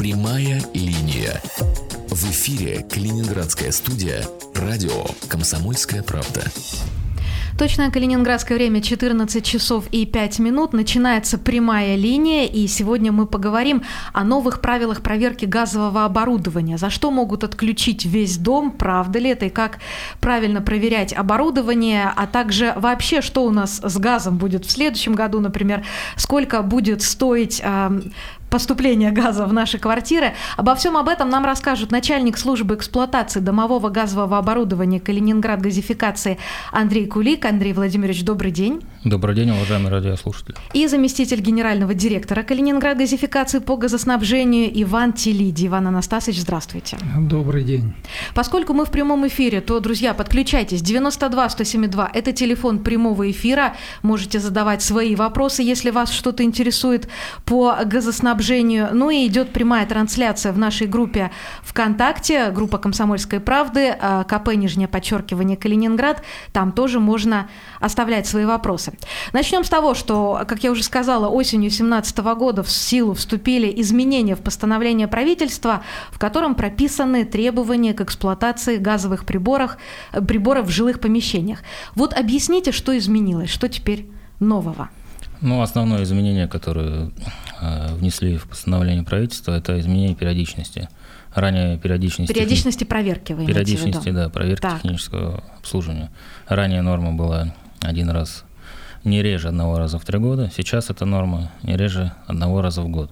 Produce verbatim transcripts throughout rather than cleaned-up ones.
Прямая линия. В эфире Калининградская студия «Радио Комсомольская правда». Точное калининградское время четырнадцать часов и пять минут. Начинается прямая линия, и сегодня мы поговорим о новых правилах проверки газового оборудования. За что могут отключить весь дом, правда ли это, и как правильно проверять оборудование, а также вообще, что у нас с газом будет в следующем году, например, сколько будет стоить э, поступление газа в наши квартиры. Обо всем об этом нам расскажут начальник службы эксплуатации домового газового оборудования Калининград-газификации Андрей Кулик. Андрей Владимирович, добрый день. Добрый день, уважаемые радиослушатели. И заместитель генерального директора Калининград-газификации по газоснабжению Иван Телиди. Иван Анастасович, здравствуйте. Добрый день. Поскольку мы в прямом эфире, то, друзья, подключайтесь. девяносто два сто семьдесят два – это телефон прямого эфира. Можете задавать свои вопросы, если вас что-то интересует по газоснабжению. Ну и идет прямая трансляция в нашей группе ВКонтакте, группа «Комсомольской правды», КП, нижнее подчеркивание, Калининград. Там тоже можно оставлять свои вопросы. Начнем с того, что, как я уже сказала, осенью две тысячи семнадцатого года в силу вступили изменения в постановление правительства, в котором прописаны требования к эксплуатации газовых приборов, приборов в жилых помещениях. Вот объясните, что изменилось, что теперь нового? Ну, основное изменение, которое э, внесли в постановление правительства, это изменение периодичности. Ранее периодичности... Периодичности техни... проверки, вы имеете в виду? Периодичности, да, проверки так. технического обслуживания. Ранее норма была один раз, не реже одного раза в три года. Сейчас эта норма не реже одного раза в год.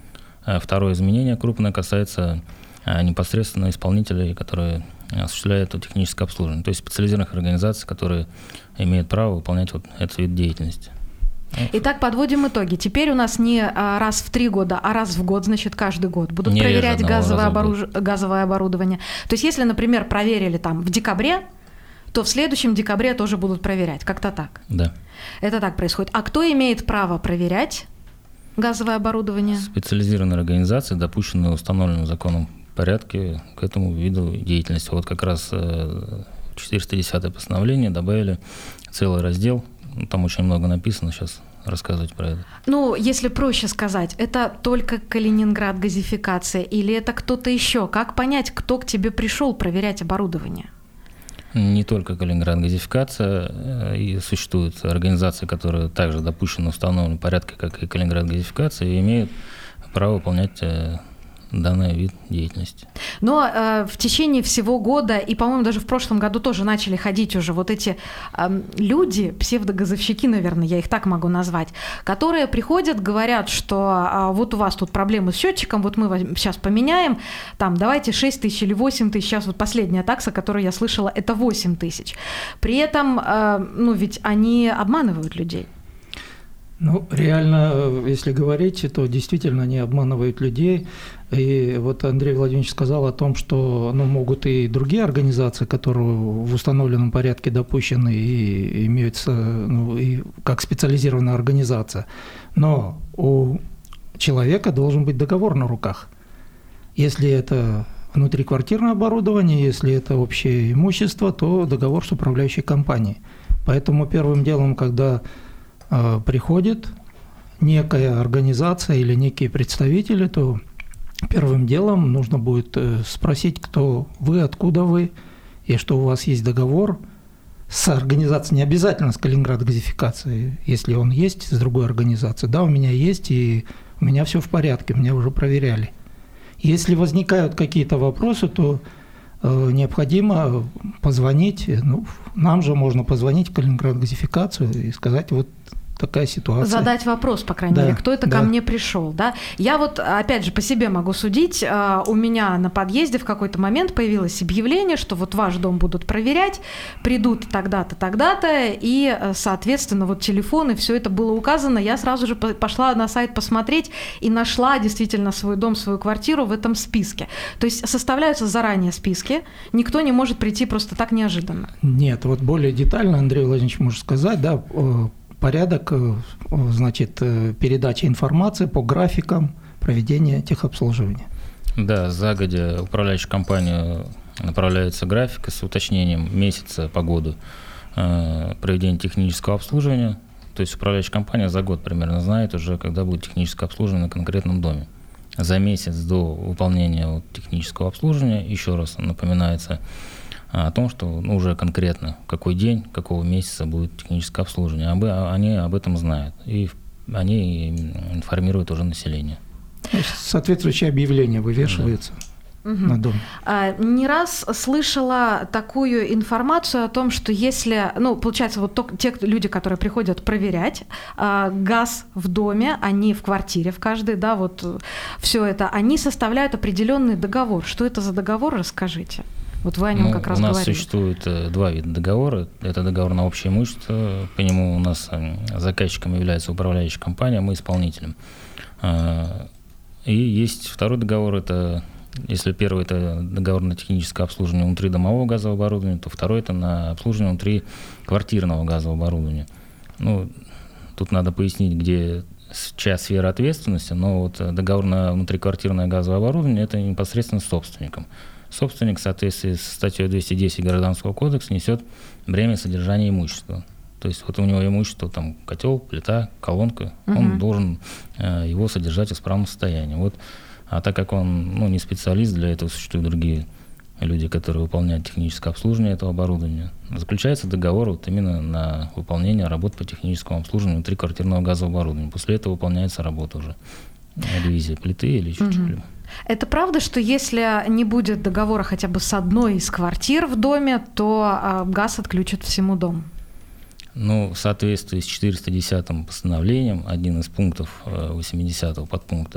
А второе изменение крупное касается а, непосредственно исполнителей, которые осуществляют это техническое обслуживание. То есть специализированных организаций, которые имеют право выполнять вот этот вид деятельности. Итак, подводим итоги. Теперь у нас не раз в три года, а раз в год, значит, каждый год будут не проверять газовое, оборуж... газовое оборудование. То есть, если, например, проверили там в декабре, то в следующем декабре тоже будут проверять. Как-то так. Да. Это так происходит. А кто имеет право проверять газовое оборудование? Специализированные организации, допущенные в установленном законом порядке к этому виду деятельности. Вот как раз четыреста десятое постановление добавили целый раздел. Там очень много написано, сейчас рассказывать про это. Ну, если проще сказать, это только Калининград-газификация или это кто-то еще? Как понять, кто к тебе пришел проверять оборудование? Не только Калининград-газификация, и существуют организации, которые также допущены в установленном порядке, как и Калининград-газификация, и имеют право выполнять данный вид деятельности. Но э, в течение всего года, и, по-моему, даже в прошлом году тоже начали ходить уже вот эти э, люди, псевдогазовщики, наверное, я их так могу назвать, которые приходят, говорят, что э, вот у вас тут проблемы с счетчиком, вот мы сейчас поменяем, там, давайте шесть тысяч или восемь тысяч, сейчас вот последняя такса, которую я слышала, это восемь тысяч. При этом, э, ну, ведь они обманывают людей. Ну, реально, если говорить, то действительно они обманывают людей. И вот Андрей Владимирович сказал о том, что ну, могут и другие организации, которые в установленном порядке допущены и имеются ну, и как специализированная организация. Но у человека должен быть договор на руках. Если это внутриквартирное оборудование, если это общее имущество, то договор с управляющей компанией. Поэтому первым делом, когда приходит некая организация или некие представители, то первым делом нужно будет спросить, кто вы, откуда вы, и что у вас есть договор с организацией, не обязательно с Калининград-газификацией, если он есть с другой организацией. Да, у меня есть, и у меня все в порядке, меня уже проверяли. Если возникают какие-то вопросы, то э, необходимо позвонить, ну, нам же можно позвонить в Калининград-газификацию и сказать, вот такая ситуация. Задать вопрос, по крайней да, мере, кто это да. ко мне пришел, да? Я вот, опять же, по себе могу судить. У меня на подъезде в какой-то момент появилось объявление, что вот ваш дом будут проверять, придут тогда-то, тогда-то, и, соответственно, вот телефон, и все это было указано. Я сразу же пошла на сайт посмотреть и нашла действительно свой дом, свою квартиру в этом списке. То есть составляются заранее списки, никто не может прийти просто так неожиданно. Нет, вот более детально Андрей Владимирович может сказать, да, порядок, значит, передачи информации по графикам проведения техобслуживания. Да, загодя управляющая компания направляется график с уточнением месяца по году э, проведения технического обслуживания. То есть управляющая компания за год примерно знает уже, когда будет техническое обслуживание на конкретном доме. за месяц до выполнения вот технического обслуживания еще раз напоминается о том, что ну, уже конкретно какой день, какого месяца будет техническое обслуживание. Об, они об этом знают, и они информируют уже население. Соответствующее объявление вывешивается. Да. На дом. Не раз слышала такую информацию о том, что если, ну, получается, вот то, те люди, которые приходят проверять газ в доме, они в квартире в каждой, да, вот все это, они составляют определенный договор. Что это за договор, расскажите. Вот вы о нем ну, как раз говорили. У нас говорили. Существует два вида договора. Это договор на общее имущество. По нему у нас заказчиком является управляющая компания, мы исполнителем. И есть второй договор, это если первый это договор на техническое обслуживание внутри домового газового оборудования, то второй это на обслуживание внутри квартирного газового оборудования. Ну, тут надо пояснить, где чья сфера ответственности, но вот договор на внутриквартирное газовое оборудование это непосредственно с собственником. Собственник в соответствии с статьей двести десять Гражданского кодекса несет бремя содержания имущества. То есть вот у него имущество, там котел, плита, колонка, угу. он должен э, его содержать в исправном состоянии. Вот. А так как он ну, не специалист, для этого существуют другие люди, которые выполняют техническое обслуживание этого оборудования, заключается договор вот именно на выполнение работ по техническому обслуживанию внутри квартирного газового оборудования. После этого выполняется работа уже, ревизия плиты или еще угу. что-либо. Это правда, что если не будет договора хотя бы с одной из квартир в доме, то газ отключат всему дому? Ну, в соответствии с четыреста десятым постановлением, один из пунктов восьмидесятого подпункта,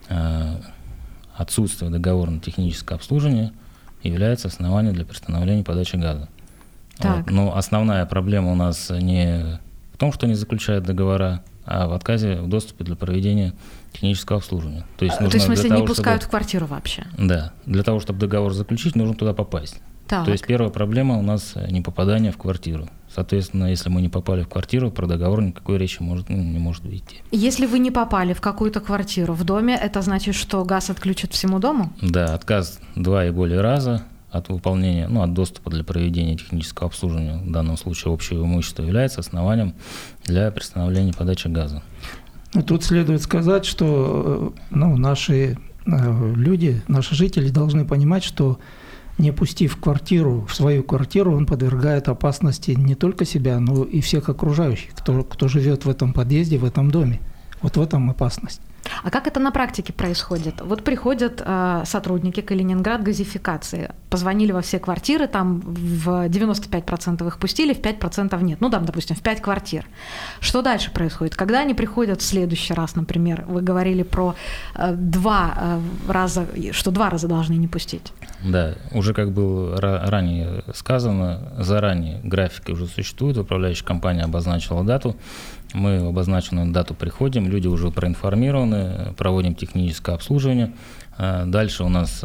отсутствие договора на техническое обслуживание является основанием для приостановления подачи газа. Вот. Но основная проблема у нас не в том, что не заключают договора, а в отказе в доступе для проведения технического обслуживания. То есть, То есть в смысле того, не пускают чтобы... в квартиру вообще? Да. Для того, чтобы договор заключить, нужно туда попасть. Так. То есть первая проблема у нас не попадание в квартиру. Соответственно, если мы не попали в квартиру, про договор никакой речи может, ну, не может идти. Если вы не попали в какую-то квартиру в доме, это значит, что газ отключат всему дому? Да, отказ два и более раза от выполнения, ну, от доступа для проведения технического обслуживания, в данном случае общего имущества, является основанием для приостановления подачи газа. Тут следует сказать, что ну, наши люди, наши жители должны понимать, что не пустив квартиру, в свою квартиру, он подвергает опасности не только себя, но и всех окружающих, кто, кто живет в этом подъезде, в этом доме. Вот в этом опасность. А как это на практике происходит? Вот приходят э, сотрудники Калининград газификации, позвонили во все квартиры, там в девяносто пять процентов их пустили, в пять процентов нет. Ну, там, допустим, в пять квартир. Что дальше происходит? Когда они приходят в следующий раз, например, вы говорили про э, два э, раза, что два раза должны не пустить. Да, уже как было ранее сказано, заранее графики уже существуют, управляющая компания обозначила дату. Мы в обозначенную дату приходим, люди уже проинформированы, проводим техническое обслуживание. Дальше у нас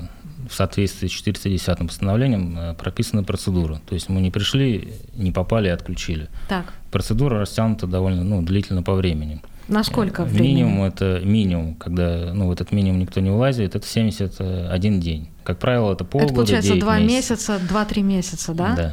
в соответствии с четыреста десятым постановлением прописана процедура. То есть мы не пришли, не попали и отключили. Так. Процедура растянута довольно ну, длительно по времени. Насколько времени? Минимум это минимум, когда ну, в этот минимум никто не влазит, это семьдесят один день. Как правило, это полгода, это получается два месяцев. месяца, два-три месяца, да? Да.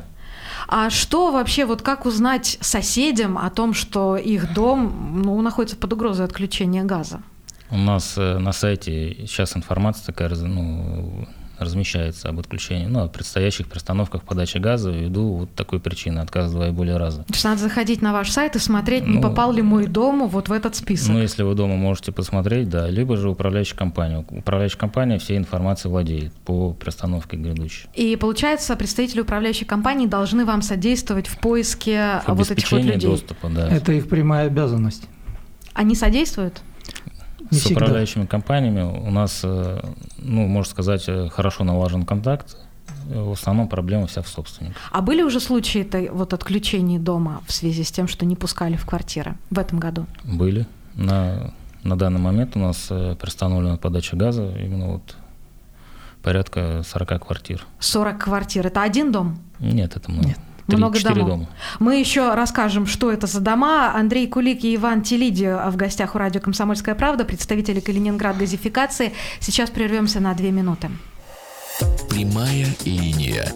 А что вообще, вот как узнать соседям о том, что их дом ну, находится под угрозой отключения газа? У нас на сайте сейчас информация такая ну, размещается об отключении, ну, о предстоящих приостановках подачи газа ввиду вот такой причины, отказа два и более раза. То есть надо заходить на ваш сайт и смотреть, не ну, попал ли мой дом вот в этот список? Ну, если вы дома можете посмотреть, да, либо же управляющая компания. Управляющая компания всей информацией владеет по приостановке грядущей. И получается, представители управляющей компании должны вам содействовать в поиске вот этих вот людей? Доступа, да. Это их прямая обязанность. Они содействуют? Не с всегда. Управляющими компаниями у нас, ну, можно сказать, хорошо налажен контакт. В основном проблема вся в собственнике. А были уже случаи вот отключений дома в связи с тем, что не пускали в квартиры в этом году? Были. На, на данный момент у нас приостановлена подача газа именно вот порядка сорок квартир. сорок квартир. Это один дом? Нет, это много. Нет. Много домов. дома. Мы еще расскажем, что это за дома. Андрей Кулик и Иван Телиди в гостях у радио «Комсомольская правда», представители Калининград газификации. Сейчас прервемся на две минуты. Прямая линия.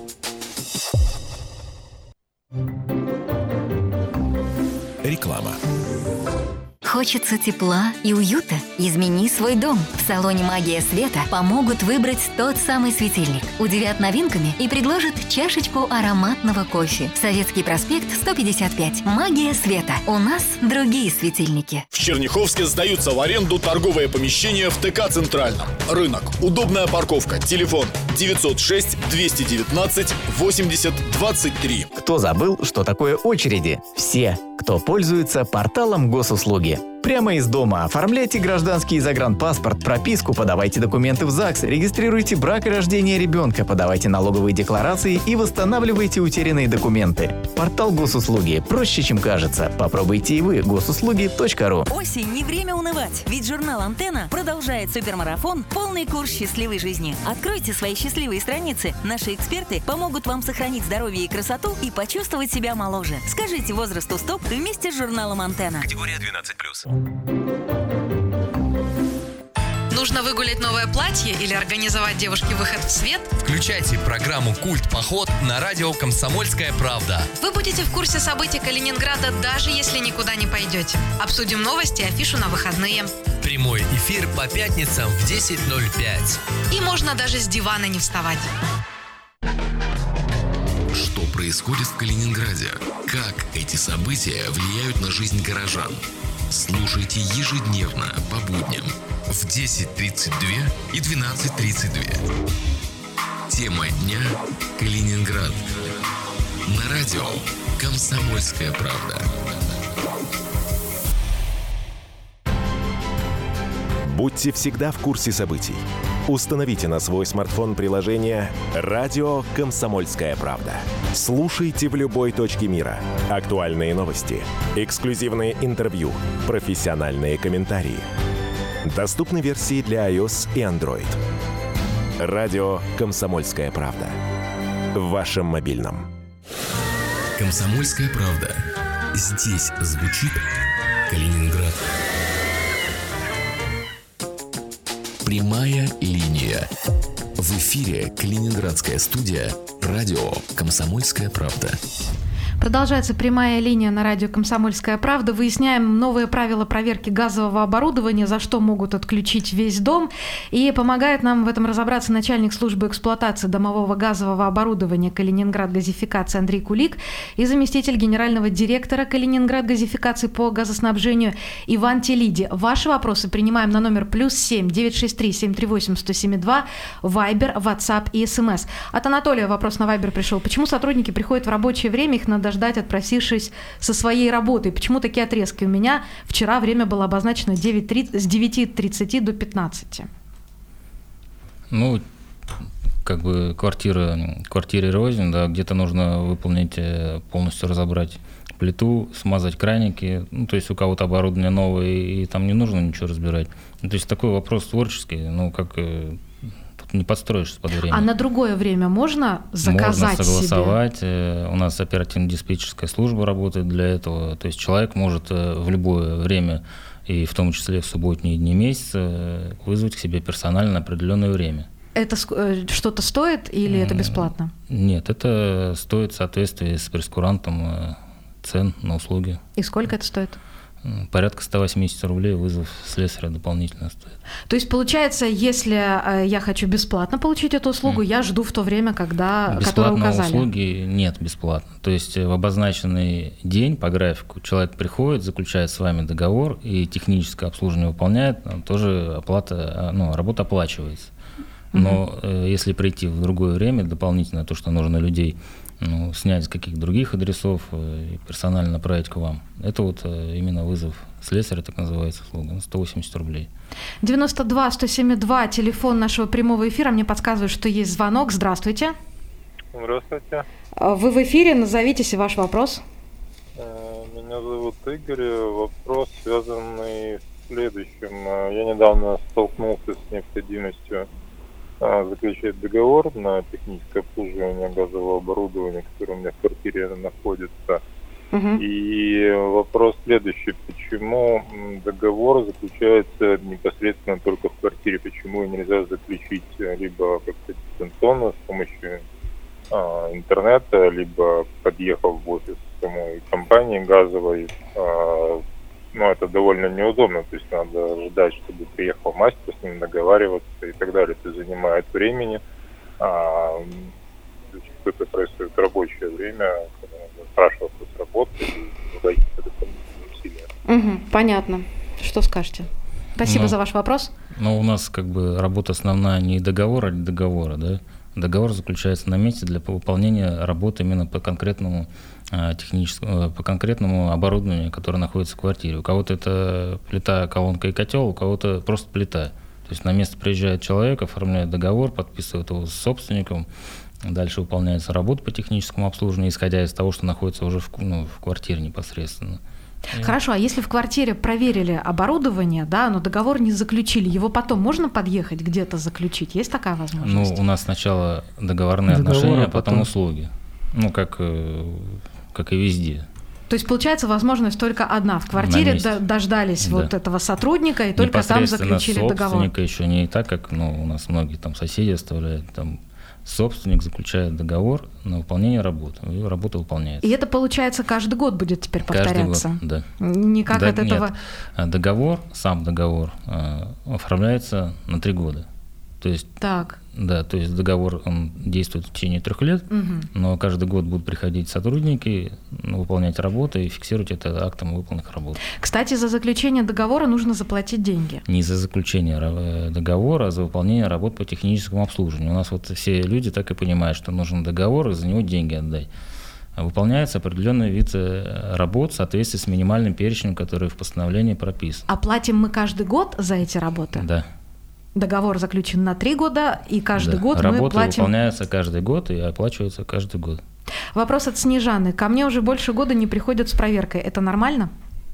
Реклама. Хочется тепла и уюта? Измени свой дом. В салоне «Магия света» помогут выбрать тот самый светильник, удивят новинками и предложат чашечку ароматного кофе. Советский проспект, сто пятьдесят пять. «Магия света». У нас другие светильники. В Черняховске сдаются в аренду торговые помещения в ТК «Центральном». Рынок. Удобная парковка. Телефон девятьсот шесть двести девятнадцать восемьдесят двадцать три. Кто забыл, что такое очереди? Все, кто пользуется порталом госуслуги. Прямо из дома оформляйте гражданский и загранпаспорт, прописку, подавайте документы в ЗАГС, регистрируйте брак и рождение ребенка, подавайте налоговые декларации и восстанавливайте утерянные документы. Портал госуслуги проще, чем кажется. Попробуйте и вы. госуслуги точка ру. Осень, не время унывать, ведь журнал «Антенна» продолжает супермарафон «Полный курс счастливой жизни». Откройте свои счастливые страницы. Наши эксперты помогут вам сохранить здоровье и красоту и почувствовать себя моложе. Скажите возрасту «Стоп» вместе с журналом «Антенна». Категория двенадцать плюс. Нужно выгулять новое платье или организовать девушке выход в свет? Включайте программу «Культ Поход» на радио «Комсомольская правда». Вы будете в курсе событий Калининграда, даже если никуда не пойдете. Обсудим новости и афишу на выходные. Прямой эфир по пятницам в десять ноль пять. И можно даже с дивана не вставать. Что происходит в Калининграде? Как эти события влияют на жизнь горожан? Слушайте ежедневно по будням в десять тридцать два и двенадцать тридцать два. Тема дня – Калининград. На радио «Комсомольская правда». Будьте всегда в курсе событий. Установите на свой смартфон приложение «Радио Комсомольская правда». Слушайте в любой точке мира. Актуальные новости, эксклюзивные интервью, профессиональные комментарии. Доступны версии для iOS и Android. «Радио Комсомольская правда». В вашем мобильном. «Комсомольская правда». Здесь звучит Калининград. Прямая линия. В эфире Калининградская студия «Радио Комсомольская правда». Продолжается прямая линия на радио «Комсомольская правда». Выясняем новые правила проверки газового оборудования, за что могут отключить весь дом. И помогает нам в этом разобраться начальник службы эксплуатации домового газового оборудования «Калининград газификации» Андрей Кулик и заместитель генерального директора «Калининград газификации» по газоснабжению Иван Телиди. Ваши вопросы принимаем на номер плюс семь девятьсот шестьдесят три семьсот тридцать восемь сто семьдесят два, Вайбер, Ватсап и СМС. От Анатолия вопрос на Вайбер пришел. Почему сотрудники приходят в рабочее время, их надо ждать, отпросившись со своей работы? Почему такие отрезки? У меня вчера время было обозначено с девяти тридцати до пятнадцати. Ну, как бы квартира, квартире рознь, да, где-то нужно выполнить, полностью разобрать плиту, смазать краники, ну, то есть у кого-то оборудование новое, и там не нужно ничего разбирать. Ну, то есть такой вопрос творческий, ну, как не подстроишься под время. А на другое время можно заказать можно согласовать. себе? У нас оперативно-диспетчерская служба работает для этого. То есть человек может в любое время, и в том числе в субботние дни месяца, вызвать к себе персонально на определенное время. Это что-то стоит или это бесплатно? Нет, это стоит в соответствии с прейскурантом цен на услуги. И сколько это стоит? Порядка сто восемьдесят рублей вызов слесаря дополнительно стоит. То есть, получается, если я хочу бесплатно получить эту услугу, mm. я жду в то время, когда, которое указали? Бесплатной услуги нет, бесплатно. То есть в обозначенный день по графику человек приходит, заключает с вами договор, и техническое обслуживание выполняет, тоже оплата, ну, работа оплачивается. Но mm-hmm. если прийти в другое время, дополнительно то, что нужно людей, ну, снять с каких-то других адресов и персонально направить к вам. Это вот именно вызов слесаря, так называется, услуга, сто восемьдесят рублей. девяносто два сто семьдесят два, телефон нашего прямого эфира. Мне подсказывают, что есть звонок. Здравствуйте. Здравствуйте. Вы в эфире, назовитесь и ваш вопрос. Меня зовут Игорь. Вопрос, связанный с следующим. Я недавно столкнулся с необходимостью заключает договор на техническое обслуживание газового оборудования, которое у меня в квартире находится. Uh-huh. И вопрос следующий. Почему договор заключается непосредственно только в квартире? Почему нельзя заключить либо как-то дистанционно с помощью а, интернета, либо подъехав в офис самой компании газовой, а, ну, это довольно неудобно, то есть надо ждать, чтобы приехал мастер, с ним договариваться и так далее. Это занимает времени. А, это происходит в рабочее время, когда надо спрашиваться с работы и вводить дополнительные усилия. Угу, понятно. Что скажете? Спасибо ну, за ваш вопрос. Ну, у нас как бы работа основная не договор, а договора, да? Договор заключается на месте для выполнения работы именно по конкретному а, техническому, по конкретному оборудованию, которое находится в квартире. У кого-то это плита, колонка и котел, у кого-то просто плита. То есть на место приезжает человек, оформляет договор, подписывает его с собственником, дальше выполняется работа по техническому обслуживанию, исходя из того, что находится уже в, ну, в квартире непосредственно. Хорошо, а если в квартире проверили оборудование, да, но договор не заключили, его потом можно подъехать где-то заключить? Есть такая возможность? Ну, у нас сначала договорные Договор, отношения, а потом, потом услуги. Ну, как, как и везде. То есть, получается, возможность только одна. В квартире д- дождались да. вот этого сотрудника и только там заключили договор. Собственника еще не так, как ну, у нас многие там соседи оставляют, там собственник заключает договор на выполнение работы, и работа выполняется. И это, получается, каждый год будет теперь повторяться? Каждый год, да. Никак да, от этого... Нет. Договор, сам договор э, оформляется на три года. То есть, так. Да, то есть договор он действует в течение трех лет, угу. но каждый год будут приходить сотрудники, ну, выполнять работу и фиксировать это актом выполненных работ. Кстати, за заключение договора нужно заплатить деньги. Не за заключение договора, а за выполнение работ по техническому обслуживанию. У нас вот все люди так и понимают, что нужен договор и за него деньги отдать. Выполняется определенный вид работ в соответствии с минимальным перечнем, который в постановлении прописан. А платим мы каждый год за эти работы? Да. Договор заключен на три года, и каждый да. год Работы мы платим... выполняются каждый год и оплачиваются каждый год. Вопрос от Снежаны. Ко мне уже больше года не приходят с проверкой. Это нормально?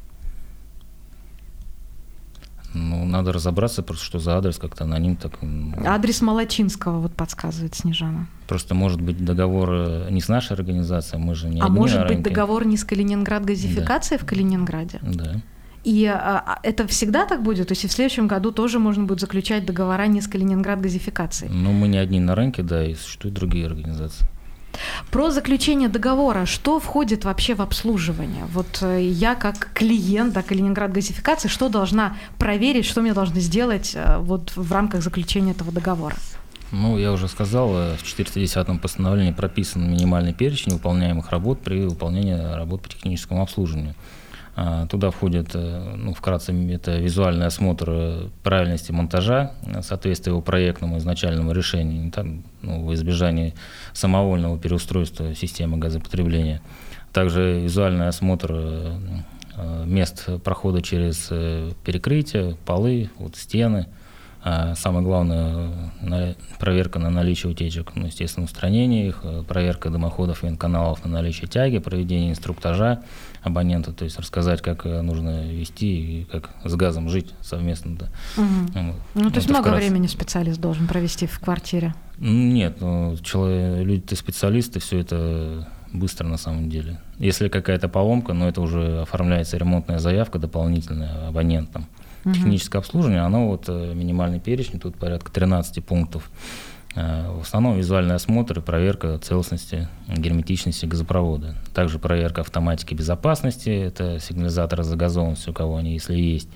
Ну, надо разобраться просто, что за адрес, как-то аноним так... Адрес Молочинского, вот подсказывает Снежана. Просто может быть договор не с нашей организацией, мы же не А одни может на быть рынке. Договор не с Калининград-газификацией да. в Калининграде? Да. И а, это всегда так будет? То есть и в следующем году тоже можно будет заключать договора не с Калининград-газификацией? Ну, мы не одни на рынке, да, и существуют другие организации. Про заключение договора, что входит вообще в обслуживание? Вот я как клиент, да, Калининград-газификации, что должна проверить, что мне должны сделать вот в рамках заключения этого договора? Ну, я уже сказал, в четыреста десятом постановлении прописан минимальный перечень выполняемых работ при выполнении работ по техническому обслуживанию. Туда входит, ну, вкратце, это визуальный осмотр правильности монтажа, соответствия его проектному изначальному решению, там, ну, в избежании самовольного переустройства системы газопотребления. Также визуальный осмотр мест прохода через перекрытия, полы, вот, стены. А самое главное, проверка на наличие утечек, ну, естественно, устранение их, проверка дымоходов и каналов на наличие тяги, проведение инструктажа абонента, то есть рассказать, как нужно вести и как с газом жить совместно. Да. Угу. Вот. Ну, то вот есть много вкратце. времени специалист должен провести в квартире? Нет, ну, человек, люди-то специалисты, все это быстро на самом деле. Если какая-то поломка, но это уже оформляется ремонтная заявка дополнительная абонентам. Техническое обслуживание, оно вот минимальный перечень, тут порядка тринадцать пунктов. В основном визуальный осмотр и проверка целостности, герметичности газопровода. Также проверка автоматики безопасности, это сигнализаторы загазованности, у кого они, если есть.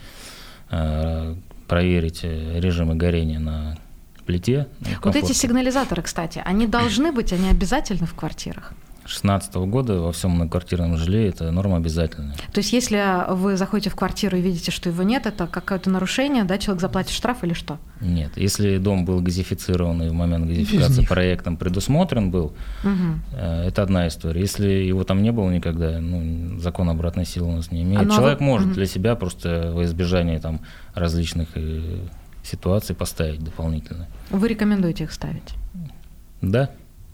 Проверить режимы горения на плите. Вот эти сигнализаторы, кстати, они должны быть, они обязательны в квартирах? две тысячи шестнадцатого года во всем многоквартирном жилье это норма обязательная. То есть если вы заходите в квартиру и видите, что его нет, это какое-то нарушение, да, человек заплатит штраф или что? Нет, если дом был газифицирован и в момент газификации проектом предусмотрен был, угу. это одна история. Если его там не было никогда, ну, закон обратной силы у нас не имеет. А человек вы... может угу. для себя просто во избежание там различных ситуаций поставить дополнительно. Вы рекомендуете их ставить? Да.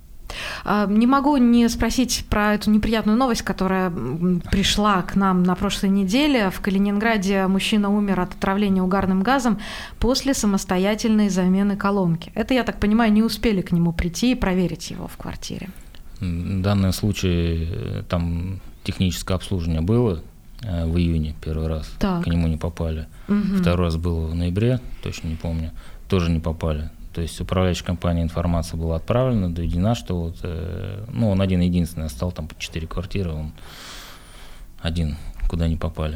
Не могу не спросить про эту неприятную новость, которая пришла к нам на прошлой неделе. В Калининграде мужчина умер от отравления угарным газом после самостоятельной замены колонки. Это, я так понимаю, не успели к нему прийти и проверить его в квартире. В данном случае там техническое обслуживание было в июне первый раз, так. к нему не попали. Угу. Второй раз было в ноябре, точно не помню, тоже не попали. То есть управляющей компании информация была отправлена, доведена, что вот, э, ну, он один единственный остался, там по четыре квартиры, он один, куда не попали.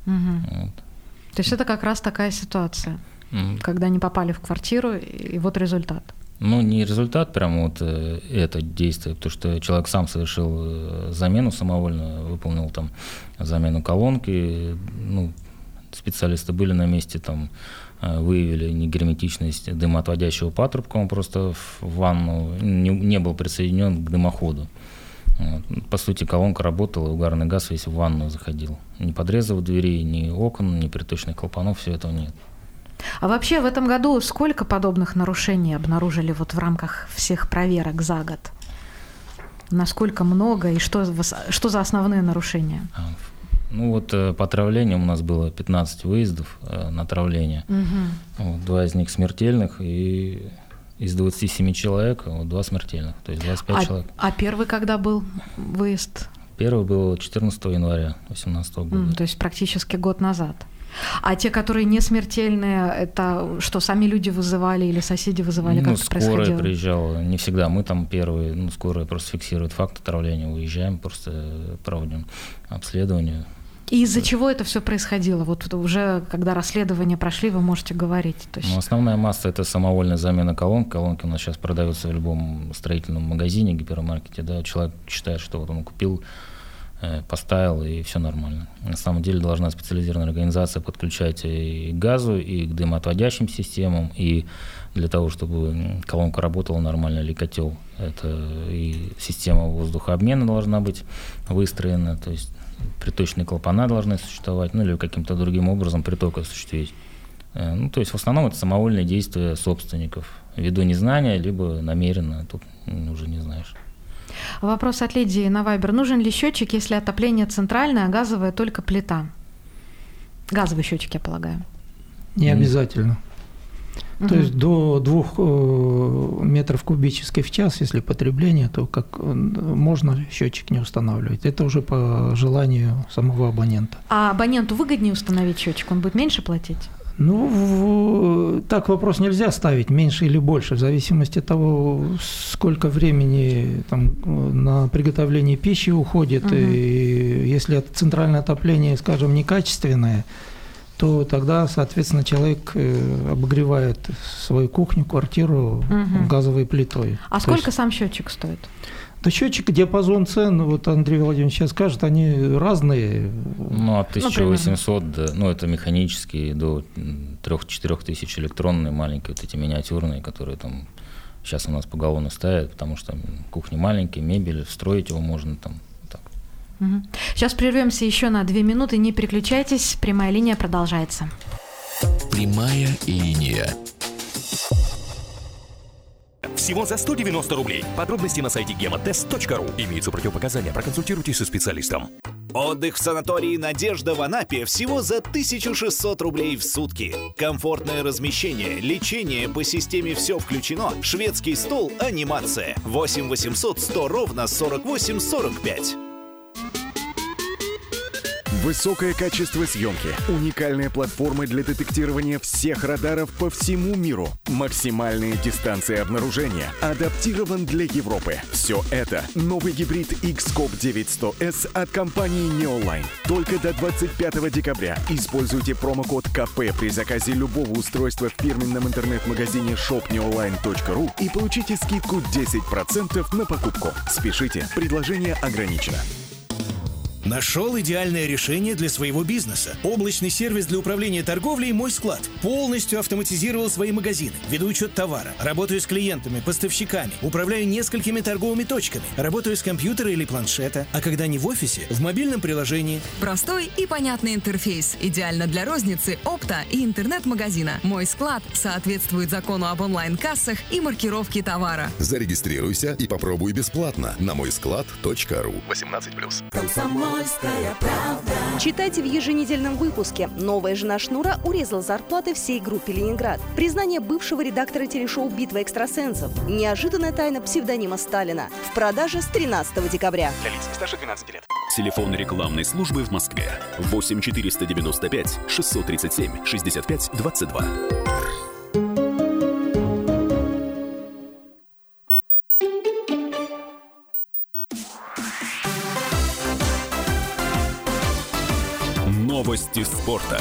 Угу. Вот. То есть это как раз такая ситуация, mm. когда они попали в квартиру, и вот результат. Ну, не результат прямо вот э, это действие, потому что человек сам совершил э, замену самовольно, выполнил там замену колонки, ну, специалисты были на месте, там э, выявили негерметичность дымоотводящего патрубка, он просто в ванну не, не был присоединен к дымоходу. Вот. По сути, колонка работала, угарный газ весь в ванну заходил. Ни подрезов дверей, ни окон, ни приточных клапанов, всего этого нет. А вообще в этом году сколько подобных нарушений обнаружили вот в рамках всех проверок за год? Насколько много и что, что за основные нарушения? Ну вот по отравлениям у нас было пятнадцать выездов на отравление. Угу. Вот, два из них смертельных, и из двадцати семи человек вот, два смертельных, то есть двадцать пять а, человек. А первый когда был выезд? Первый был четырнадцатого января две тысячи восемнадцатого года. Mm, то есть практически год назад. А те, которые не смертельные, это что, сами люди вызывали или соседи вызывали? Ну, как это происходило? Скорая приезжала, не всегда мы там первые, ну, скорая просто фиксирует факт отравления, выезжаем, просто проводим обследование. И из-за чего это все происходило? Вот уже когда расследования прошли, вы можете говорить. То есть... Ну, основная масса – это самовольная замена колонок. Колонки у нас сейчас продаются в любом строительном магазине, гипермаркете. Да? Человек считает, что вот он купил, поставил, и все нормально. На самом деле должна специализированная организация подключать и к газу, и к дымоотводящим системам, и для того, чтобы колонка работала нормально, или котел. Это и система воздухообмена должна быть выстроена, то есть приточные клапана должны существовать, ну или каким-то другим образом приток осуществить. Ну, то есть в основном это самовольные действия собственников, ввиду незнания, либо намеренно, тут уже не знаешь. Вопрос от Лидии на Вайбер. Нужен ли счетчик, если отопление центральное, а газовая только плита? Газовый счетчик, я полагаю. Не обязательно. Угу. То есть до двух метров кубических в час, если потребление, то как можно счетчик не устанавливать. Это уже по желанию самого абонента. А абоненту выгоднее установить счетчик? Он будет меньше платить? Ну, так вопрос нельзя ставить, меньше или больше, в зависимости от того, сколько времени там, на приготовление пищи уходит. Угу. И если это центральное отопление, скажем, некачественное, то тогда, соответственно, человек обогревает свою кухню, квартиру угу. газовой плитой. А то сколько есть... сам счетчик стоит? Да счетчик, диапазон цен, вот Андрей Владимирович сейчас скажет, они разные. Ну, от тысячи восьмисот, до, ну, это механические, до трёх-четырёх тысяч электронные, маленькие, вот эти миниатюрные, которые там сейчас у нас поголовно ставят, потому что кухни маленькие, мебель, встроить его можно там. Так. Угу. Сейчас прервемся еще на две минуты, не переключайтесь, прямая линия продолжается. Прямая линия. Всего за сто девяносто рублей. Подробности на сайте гемотест точка ру. Имеются противопоказания. Проконсультируйтесь со специалистом. Отдых в санатории «Надежда» в Анапе всего за тысячу шестьсот рублей в сутки. Комфортное размещение, лечение по системе «Все включено», шведский стол, анимация. восемь восемьсот сто ровно сорок восемь сорок пять. Высокое качество съемки, уникальные платформы для детектирования всех радаров по всему миру, максимальные дистанции обнаружения, адаптирован для Европы. Все это новый гибрид X-Scope девять сто эс от компании Neoline. Только до двадцать пятого декабря используйте промокод КП при заказе любого устройства в фирменном интернет-магазине шоп неолайн точка ру и получите скидку десять процентов на покупку. Спешите, предложение ограничено. Нашел идеальное решение для своего бизнеса. Облачный сервис для управления торговлей «Мой склад». Полностью автоматизировал свои магазины. Веду учет товара. Работаю с клиентами, поставщиками. Управляю несколькими торговыми точками. Работаю с компьютера или планшета. А когда не в офисе, в мобильном приложении. Простой и понятный интерфейс. Идеально для розницы, опта и интернет-магазина. «Мой склад» соответствует закону об онлайн-кассах и маркировке товара. Зарегистрируйся и попробуй бесплатно на мой склад точка ру. восемнадцать плюс. Читайте в еженедельном выпуске. Новая жена Шнура урезала зарплаты всей группе «Ленинград». Признание бывшего редактора телешоу «Битва экстрасенсов». Неожиданная тайна псевдонима Сталина. В продаже с тринадцатого декабря. Для лиц старше двенадцати лет. Телефон рекламной службы в Москве. восемь четыреста девяносто пять шестьсот тридцать семь шестьдесят пять двадцать два. Новости артист спорта.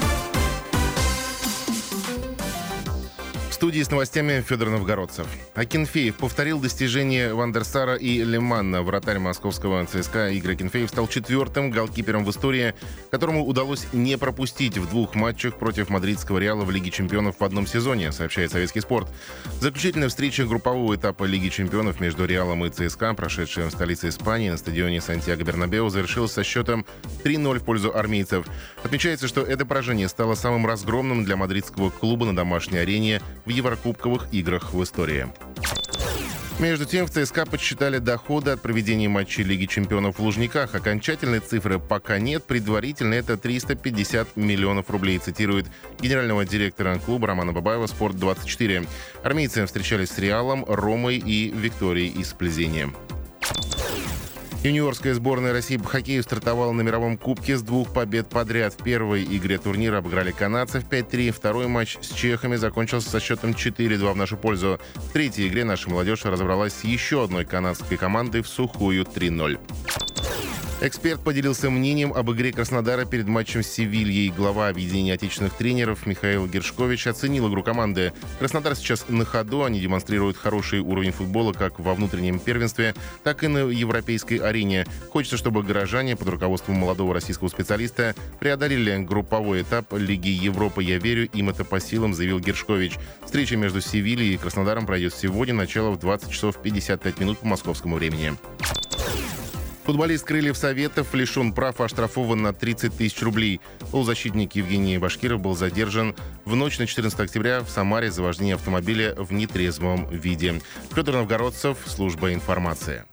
В студии с новостями Федор Новгородцев. Акинфеев повторил достижения Вандерсара и Леманна. Вратарь московского ЦСКА Игорь Акинфеев стал четвертым голкипером в истории, которому удалось не пропустить в двух матчах против мадридского Реала в Лиге чемпионов в одном сезоне, сообщает «Советский спорт». Заключительная встреча группового этапа Лиги чемпионов между Реалом и ЦСКА, прошедшая в столице Испании на стадионе Сантьяго-Бернабеу, завершилась со счетом три ноль в пользу армейцев. Отмечается, что это поражение стало самым разгромным для мадридского клуба на домашней арене в Еврокубковых играх в истории. Между тем, в ЦСКА подсчитали доходы от проведения матчей Лиги чемпионов в Лужниках. Окончательной цифры пока нет. Предварительно это триста пятьдесят миллионов рублей, цитирует генерального директора клуба Романа Бабаева «Спорт двадцать четыре». Армейцы встречались с Реалом, Ромой и Викторией из Плезени. Юниорская сборная России по хоккею стартовала на мировом кубке с двух побед подряд. В первой игре турнира обыграли канадцев пять три. Второй матч с чехами закончился со счетом четыре два в нашу пользу. В третьей игре наша молодежь разобралась с еще одной канадской командой в сухую три ноль. Эксперт поделился мнением об игре Краснодара перед матчем с Севильей. Глава объединения отечественных тренеров Михаил Гершкович оценил игру команды. Краснодар сейчас на ходу, они демонстрируют хороший уровень футбола как во внутреннем первенстве, так и на европейской арене. Хочется, чтобы горожане под руководством молодого российского специалиста преодолели групповой этап Лиги Европы. Я верю, им это по силам, заявил Гершкович. Встреча между Севильей и Краснодаром пройдет сегодня, начало в двадцать часов пятьдесят пять минут по московскому времени. Футболист Крыльев Советов лишен прав, оштрафован на тридцать тысяч рублей. Полузащитник Евгений Башкиров был задержан в ночь на четырнадцатое октября в Самаре за вождение автомобиля в нетрезвом виде. Федор Новгородцев, служба информации.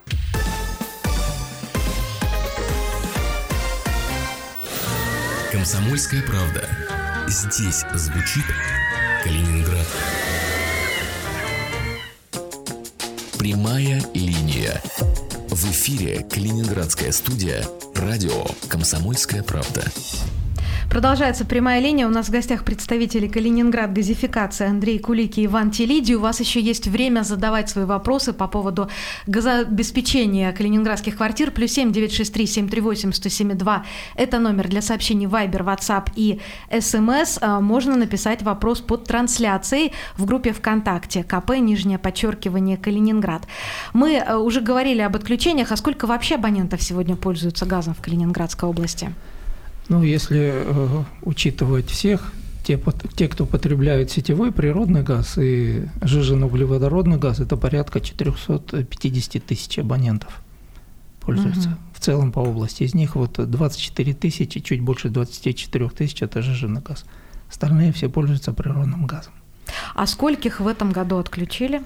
«Комсомольская правда». Здесь звучит Калининград. Прямая линия. В эфире Калининградская студия радио «Комсомольская правда». Продолжается прямая линия. У нас в гостях представители Калининград газификации Андрей Кулик и Иван Телиди. У вас еще есть время задавать свои вопросы по поводу газообеспечения калининградских квартир. Плюс семь девятьсот шестьдесят три семь три восемь сто семь два. Это номер для сообщений Viber, WhatsApp и эс эм эс. Можно написать вопрос под трансляцией в группе ВКонтакте КП, нижнее подчеркивание, Калининград. Мы уже говорили об отключениях. А сколько вообще абонентов сегодня пользуются газом в Калининградской области? Ну, если э, учитывать всех, те, те, кто потребляют сетевой природный газ и жиженно-углеводородный газ, это порядка четыреста пятьдесят тысяч абонентов пользуются. Угу. В целом по области. Из них вот двадцать четыре тысячи, чуть больше двадцать четыре тысячи – это жиженный газ. Остальные все пользуются природным газом. А скольких в этом году отключили?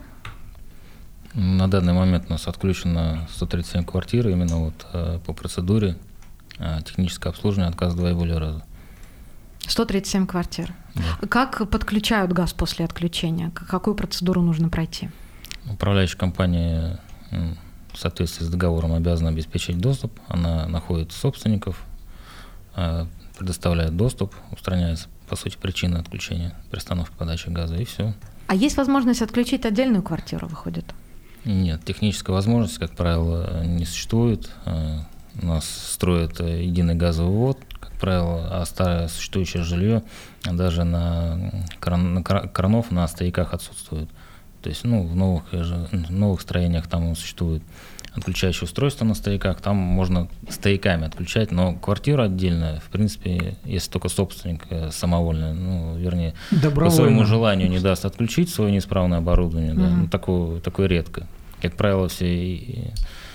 На данный момент у нас отключено сто тридцать семь квартир именно вот э, по процедуре. Техническое обслуживание, отказ два и более раза. сто тридцать семь квартир. Да. Как подключают газ после отключения? Какую процедуру нужно пройти? Управляющая компания в соответствии с договором обязана обеспечить доступ. Она находит собственников, предоставляет доступ, устраняется, по сути, причина отключения, приостановка подачи газа, и все. А есть возможность отключить отдельную квартиру, выходит? Нет, технической возможности, как правило, не существует. У нас строят единый газовый ввод, как правило, а старое существующее жилье даже на, кран, на кранов на стояках отсутствует. То есть ну, в новых, в новых строениях там существует отключающее устройство на стояках, там можно стояками отключать, но квартира отдельная, в принципе, если только собственник самовольно, ну, вернее, по своему желанию не даст отключить свое неисправное оборудование, mm-hmm. да, ну, такое, такое редко. Как правило, все и,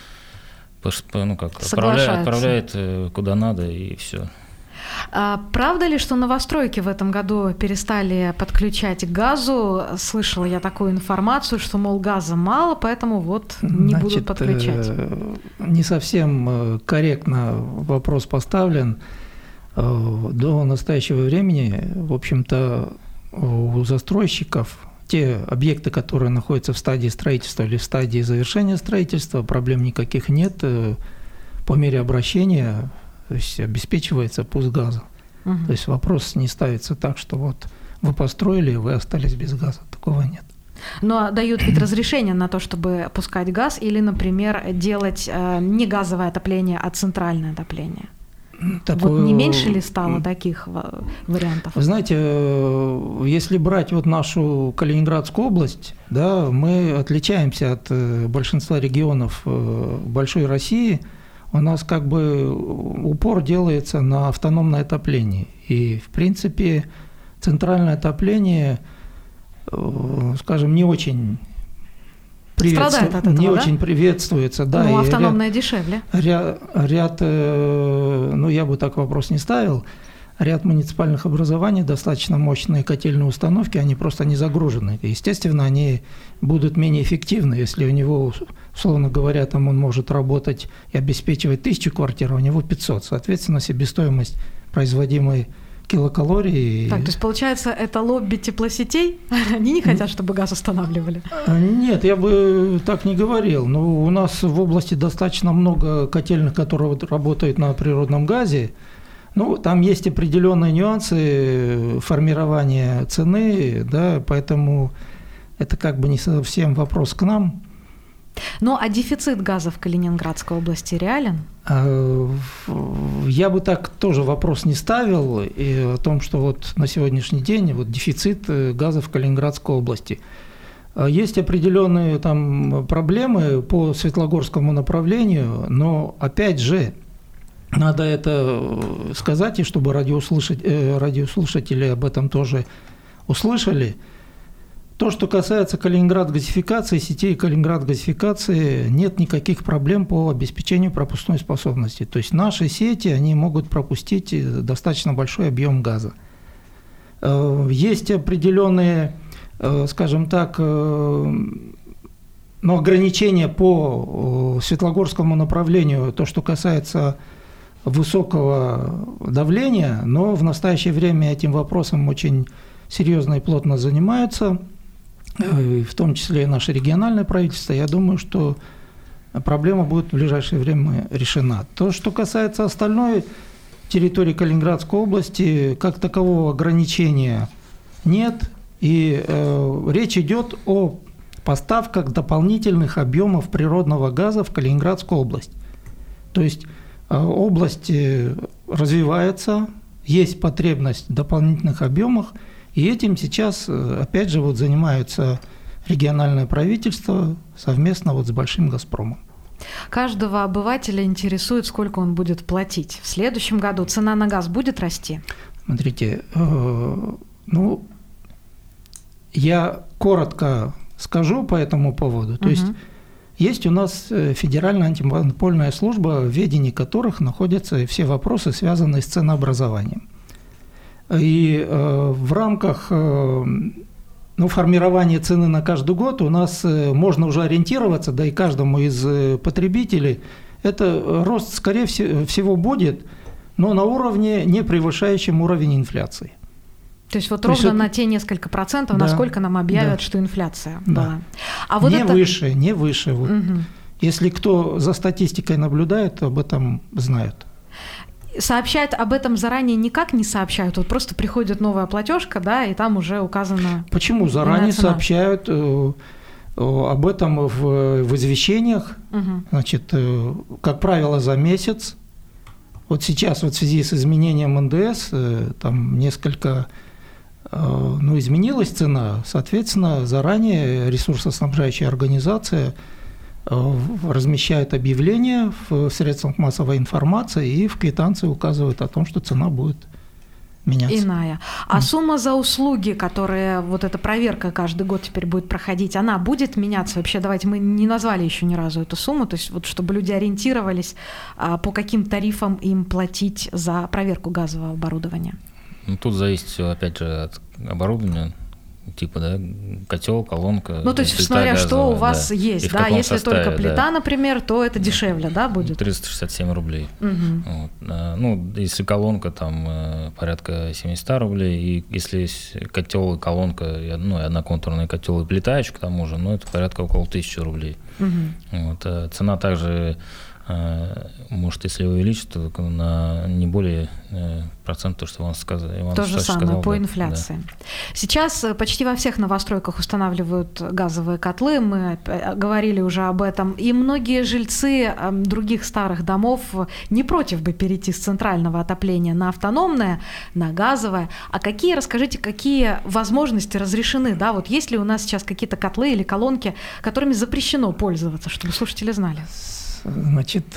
ну, как, отправляет, отправляет куда надо, и все. А правда ли, что новостройки в этом году перестали подключать к газу? Слышала я такую информацию, что, мол, газа мало, поэтому вот не Значит, будут подключать. Не совсем корректно вопрос поставлен. До настоящего времени, в общем-то, у застройщиков те объекты, которые находятся в стадии строительства или в стадии завершения строительства, проблем никаких нет. По мере обращения, то есть обеспечивается пуск газа. Угу. То есть вопрос не ставится так, что вот вы построили, вы остались без газа. Такого нет. Но дают ведь разрешение на то, чтобы пускать газ или, например, делать не газовое отопление, а центральное отопление? Так, вот не меньше ли стало таких вариантов? Вы знаете, если брать вот нашу Калининградскую область, да, мы отличаемся от большинства регионов большой России. У нас как бы упор делается на автономное отопление. И, в принципе, центральное отопление, скажем, не очень... Страдает от этого, не да? очень приветствуется. Да, ну, автономное ряд, дешевле. Ряд, ряд, ну, я бы так вопрос не ставил. Ряд муниципальных образований, достаточно мощные котельные установки, они просто не загружены. Естественно, они будут менее эффективны, если у него, условно говоря, там он может работать и обеспечивать тысячу квартир, а у него пятьсот. Соответственно, себестоимость производимой килокалорий. Так, то есть, получается, это лобби теплосетей? Они не хотят, чтобы газ устанавливали? Нет, я бы так не говорил. Но у нас в области достаточно много котельных, которые работают на природном газе. Ну, там есть определенные нюансы формирования цены, да, поэтому это как бы не совсем вопрос к нам. Ну, а дефицит газа в Калининградской области реален? Я бы так тоже вопрос не ставил и о том, что вот на сегодняшний день вот дефицит газа в Калининградской области. Есть определенные там проблемы по Светлогорскому направлению, но опять же, надо это сказать, и чтобы радиослушатели, радиослушатели об этом тоже услышали. То, что касается Калининград-газификации, сетей Калининград-газификации, нет никаких проблем по обеспечению пропускной способности. То есть наши сети, они могут пропустить достаточно большой объем газа. Есть определенные, скажем так, ну, ограничения по Светлогорскому направлению, то, что касается высокого давления, но в настоящее время этим вопросом очень серьезно и плотно занимаются, в том числе и наше региональное правительство. Я думаю, что проблема будет в ближайшее время решена. То, что касается остальной территории Калининградской области, как такового ограничения нет, и э, речь идет о поставках дополнительных объемов природного газа в Калининградскую область. То есть э, область развивается, есть потребность в дополнительных объемах, и этим сейчас, опять же, вот занимаются региональное правительство совместно вот с Большим «Газпромом». Каждого обывателя интересует, сколько он будет платить. В следующем году цена на газ будет расти? Смотрите, э, ну, я коротко скажу по этому поводу. То угу. есть есть у нас Федеральная антимонопольная служба, в ведении которых находятся все вопросы, связанные с ценообразованием. И э, в рамках э, ну, формирования цены на каждый год у нас э, можно уже ориентироваться, да и каждому из э, потребителей, это рост, скорее всего, будет, но на уровне, не превышающем уровень инфляции. То есть вот То ровно есть на это... те несколько процентов, да, насколько нам объявят, да, что инфляция да. была. А вот не это... выше, не выше. Вот. Угу. Если кто за статистикой наблюдает, то об этом знают. Сообщают об этом заранее никак не сообщают, вот просто приходит новая платежка, да, и там уже указано. Почему заранее сообщают э, об этом в, в извещениях? Угу. Значит, э, как правило, за месяц. Вот сейчас вот в связи с изменением эн дэ эс э, там несколько э, ну, изменилась цена, соответственно, заранее ресурсоснабжающая организация размещает объявления в средствах массовой информации и в квитанции указывает о том, что цена будет меняться. Иная. А mm. сумма за услуги, которая, вот эта проверка каждый год теперь будет проходить, она будет меняться? Вообще, давайте, мы не назвали еще ни разу эту сумму, то есть вот чтобы люди ориентировались, по каким тарифам им платить за проверку газового оборудования. Ну, тут зависит все, опять же, от оборудования. Типа, да, котел, колонка. Ну, то есть, смотря газовая, что у вас да, есть, да, если составе, только плита, да, например, то это дешевле, да, будет? триста шестьдесят семь рублей. Угу. Вот. Ну, если колонка, там порядка семьдесят рублей, и если есть котел и колонка, ну, и одноконтурный котел и плита еще к тому же, ну, это порядка около тысячи рублей. Угу. Вот. Цена также Может, если увеличить, то на не более процент, то, что Иван сказал. Иван То же самое, сказал, по да, инфляции. Да. Сейчас почти во всех новостройках устанавливают газовые котлы, мы говорили уже об этом, и многие жильцы других старых домов не против бы перейти с центрального отопления на автономное, на газовое. А какие, расскажите, какие возможности разрешены? Да? Вот есть ли у нас сейчас какие-то котлы или колонки, которыми запрещено пользоваться, чтобы слушатели знали? Значит,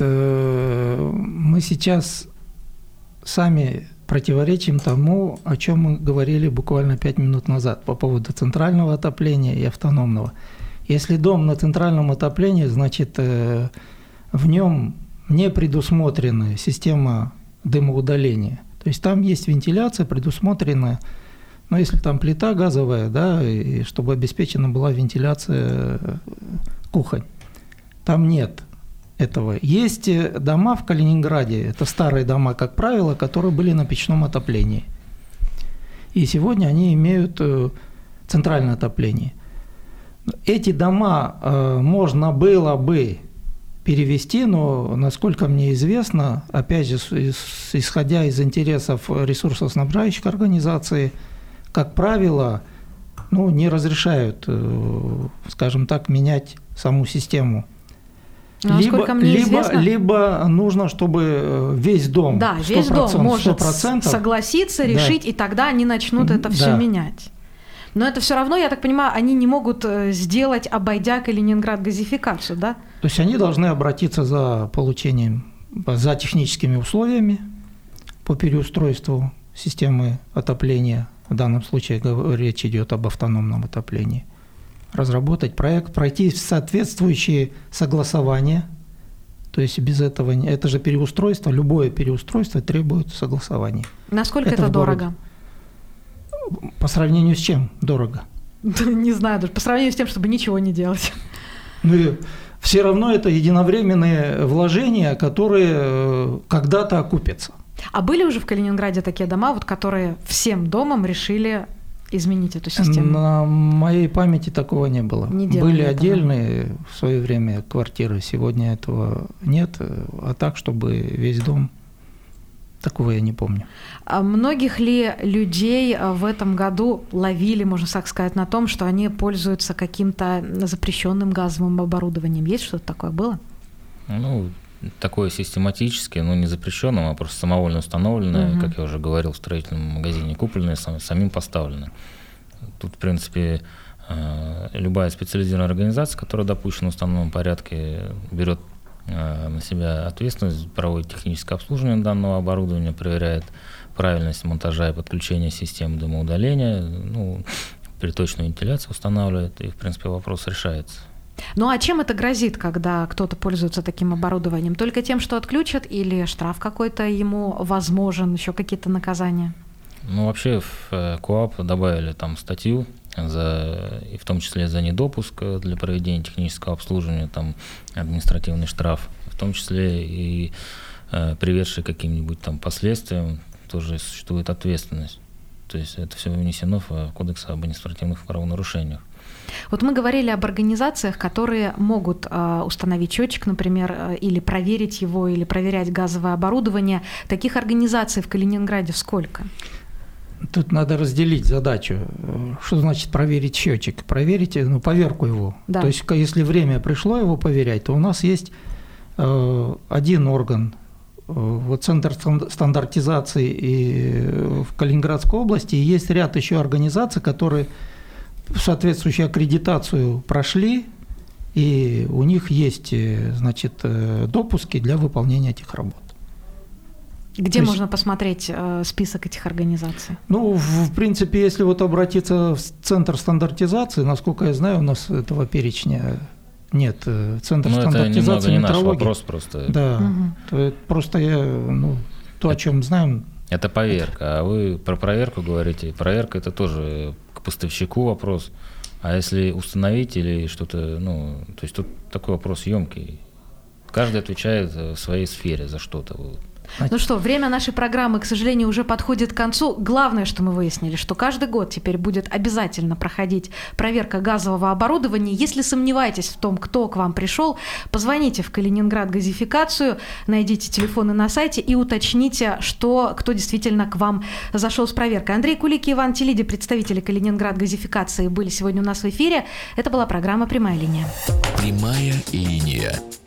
мы сейчас сами противоречим тому, о чем мы говорили буквально пять минут назад по поводу центрального отопления и автономного. Если дом на центральном отоплении, значит, в нем не предусмотрена система дымоудаления. То есть там есть вентиляция предусмотренная, но если там плита газовая, да, и чтобы обеспечена была вентиляция кухонь, там нет этого. Есть дома в Калининграде, это старые дома, как правило, которые были на печном отоплении. И сегодня они имеют центральное отопление. Эти дома э, можно было бы перевести, но, насколько мне известно, опять же, исходя из интересов ресурсоснабжающих организаций, как правило, ну, не разрешают, э, скажем так, менять саму систему. Но, либо, мне либо, известно, либо нужно, чтобы весь дом, да, весь дом может сто процентов согласиться, решить, да, и тогда они начнут это все, да, менять. Но это все равно, я так понимаю, они не могут сделать, обойдя Калининград, газификацию, да? То есть они должны обратиться за получением, за техническими условиями по переустройству системы отопления. В данном случае речь идет об автономном отоплении. Разработать проект, пройти соответствующие согласования. То есть без этого, это же переустройство, любое переустройство требует согласования. Насколько это, это дорого? По сравнению с чем дорого? Не знаю, даже по сравнению с тем, чтобы ничего не делать. Ну и все равно это единовременные вложения, которые когда-то окупятся. А были уже в Калининграде такие дома, вот, которые всем домом решили изменить эту систему? На моей памяти такого не было. Не были этого. Отдельные в свое время квартиры, сегодня этого нет. А так, чтобы весь дом, такого я не помню. А многих ли людей в этом году ловили, можно так сказать, на том, что они пользуются каким-то запрещенным газовым оборудованием? Есть что-то такое было? Ну, такое систематическое, ну не запрещенное, а просто самовольно установленное, угу. как я уже говорил, в строительном магазине купленное, самим поставленное. Тут, в принципе, любая специализированная организация, которая допущена в установленном порядке, берет на себя ответственность, проводит техническое обслуживание данного оборудования, проверяет правильность монтажа и подключения системы дымоудаления, ну, приточную вентиляцию устанавливает, и, в принципе, вопрос решается. Ну а чем это грозит, когда кто-то пользуется таким оборудованием? Только тем, что отключат, или штраф какой-то ему возможен, еще какие-то наказания? Ну, вообще в КоАП добавили там статью, за, и в том числе за недопуск для проведения технического обслуживания, там административный штраф, в том числе и э, приведший к каким-нибудь там последствиям, тоже существует ответственность. То есть это все внесено в Кодекс об административных правонарушениях. Вот мы говорили об организациях, которые могут э, установить счетчик, например, э, или проверить его, или проверять газовое оборудование. Таких организаций в Калининграде сколько? Тут надо разделить задачу. Что значит проверить счетчик? Проверить, ну, поверку его. Да. То есть, если время пришло его поверять, то у нас есть э, один орган, э, вот Центр стандартизации и в Калининградской области, и есть ряд еще организаций, которые соответствующую аккредитацию прошли, и у них есть, значит, допуски для выполнения этих работ. Где То можно есть, посмотреть э, список этих организаций? Ну, в, в принципе, если вот обратиться в Центр стандартизации, насколько я знаю, у нас этого перечня нет. Центр ну, стандартизации это немного не метрологии. наш вопрос просто. Да, угу. то, просто я, ну, то, это, о чем знаем. Это проверка, а вы про проверку говорите. Проверка – это тоже к поставщику вопрос. А если установить или что-то, ну, то есть тут такой вопрос емкий. Каждый отвечает в своей сфере за что-то. Ну что, время нашей программы, к сожалению, уже подходит к концу. Главное, что мы выяснили, что каждый год теперь будет обязательно проходить проверка газового оборудования. Если сомневаетесь в том, кто к вам пришел, позвоните в Калининград газификацию, найдите телефоны на сайте и уточните, что, кто действительно к вам зашел с проверкой. Андрей Кулик и Иван Телиди, представители Калининград газификации, были сегодня у нас в эфире. Это была программа «Прямая линия». Прямая линия.